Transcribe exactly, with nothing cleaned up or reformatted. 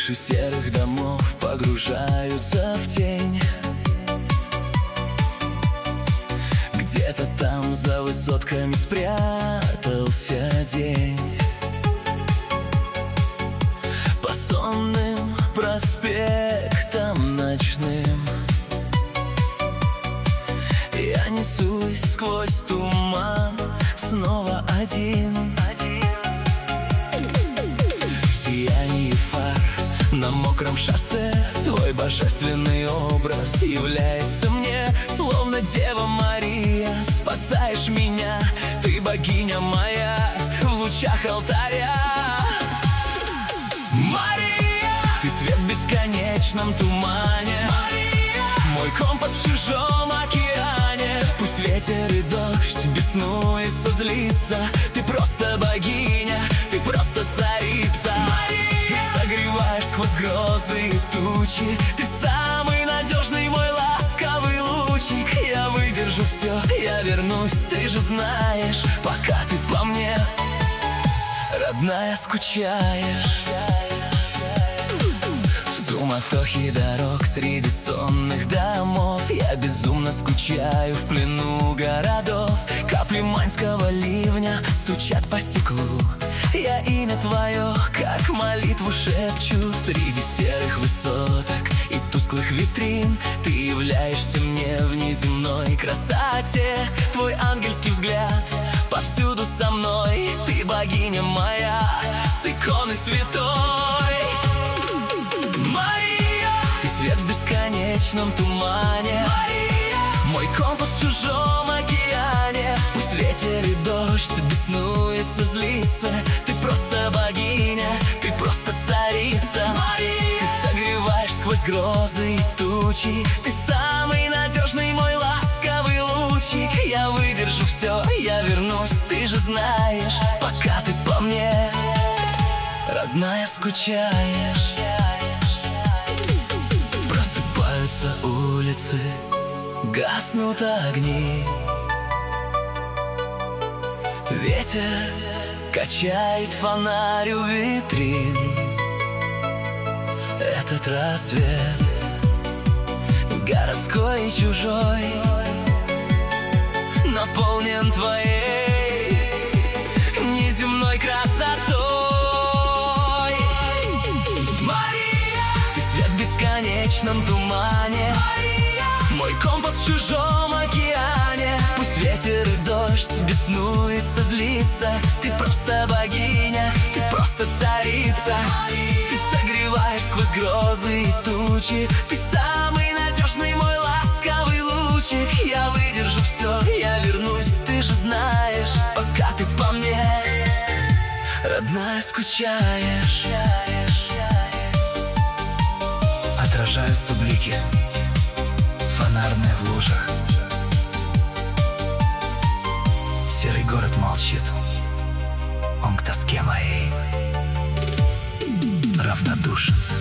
Крыши серых домов погружаются в тень. Где-то там за высотками спрятался день. По сонным проспектам ночным я несусь сквозь туман снова один. В сиянии фар на мокром шоссе твой божественный образ является мне, словно Дева Мария. Спасаешь меня, ты богиня моя, в лучах алтаря. Мария, ты свет в бесконечном тумане. Мария, мой компас в чужом океане. Пусть ветер и дождь беснуется, злится, ты просто богиня, ты просто царица. Мария, ты согреваешь сквозь грозы и тучи, ты самый надежный мой ласковый лучик. Я выдержу все, я вернусь, ты же знаешь, пока ты по мне, родная, скучаешь. В суматохе дорог среди сонных домов я безумно скучаю в плену городов. Капли майского ливня стучат по стеклу. Я имя твое, как молитву шепчу. Среди серых высоток и тусклых витрин ты являешься мне в неземной красоте. Твой ангельский взгляд повсюду со мной. Ты богиня моя, с иконы святой. Мария, ты свет в бесконечном тумане. Мария, мой компас в чужом океане. Пусть ветер и дождь беснуется, злится, ты просто богиня, ты просто царица. Мария, ты согреваешь сквозь грозы и тучи, ты самый надежный мой ласковый лучик. Я выдержу все, я вернусь, ты же знаешь, пока ты по мне, родная, скучаешь. Просыпаются улицы, гаснут огни. Ветер качает фонарь у витрин. Этот рассвет городской и чужой наполнен твоей неземной красотой. Мария, ты свет в бесконечном тумане. Мария, мой компас в чужом океане. Пусть ветер и дождь беснуется, злится, ты просто богиня, ты просто царица. Ты согреваешь сквозь грозы и тучи, ты самый надежный мой ласковый лучик. Я выдержу все, я вернусь, ты же знаешь, пока ты по мне, родная, скучаешь. Отражаются блики фонарные в лужах. Серый город молчит, он к тоске моей равнодушен.